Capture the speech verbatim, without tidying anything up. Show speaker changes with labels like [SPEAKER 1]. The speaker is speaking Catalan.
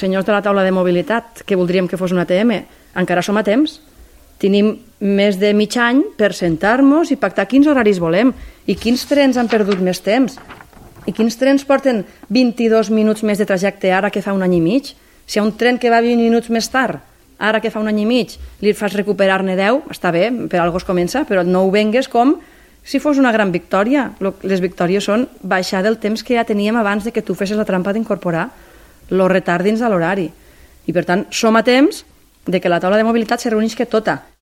[SPEAKER 1] senyors de la taula de mobilitat, que voldríem que fos una A T M, encara som a temps. Tenim més de mig any per sentar-nos i pactar quins horaris volem i quins trens han perdut més temps i quins trens porten vint-i-dos minuts més de trajecte ara que fa un any i mig. Si hi ha un tren que va vint minuts més tard, ara que fa un any i mig, li fas recuperar-ne deu, està bé, per algo es comença, però no ho vengues com si fos una gran victòria. Les victòries són baixar del temps que ja teníem abans de que tu fessis la trampa d'incorporar el retard dins de l'horari. I per tant, som a temps de que la taula de mobilitat se reuneixi tota.